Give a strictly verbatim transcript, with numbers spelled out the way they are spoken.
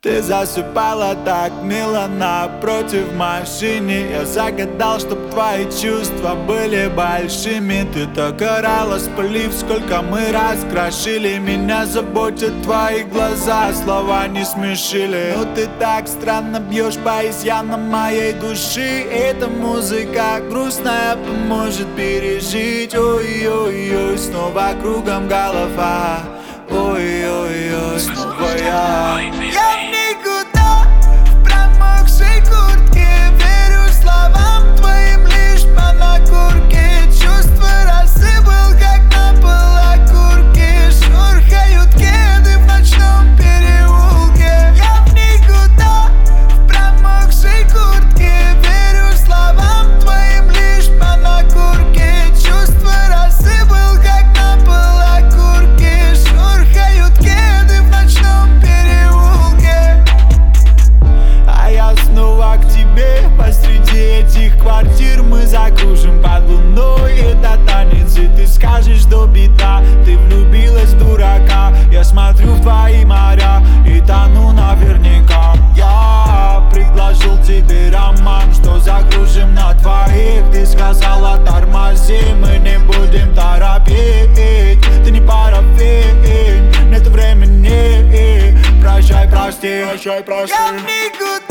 Ты засыпала так мило напротив в машине. Я загадал, чтоб твои чувства были большими. Ты так орала, спалив, сколько мы раскрошили. Меня заботят твои глаза, слова не смешили. Но ты так странно бьешь по изъянам моей души. Эта музыка грустная поможет пережить. Ой-ой-ой, снова кругом голова. Ой-ой-ой, снова я. Я в никуда, в промокшей куртке. Верю словам твоим лишь по накурке. Чувства рассыпал, как на пол окурки. Шурхают кеды в ночном переулке. Я в никуда, в промокшей куртке. Верю словам твоим лишь по накурке. Чувства рассыпал, как на пол окурки. Шурхают кеды в ночном переулке. А я снова к тебе. Посреди этих квартир мы закружим под луной. Это танец, и ты скажешь, что беда. Ты влюбилась в дурака. Я смотрю в твои моря и тону наверняка. Я предложил тебе роман, что закружим на твоих. Ты сказала, тормози, мы не будем торопить. Ты не парафин, нету времени. Прощай, прости, прощай, прости. Я в никуда.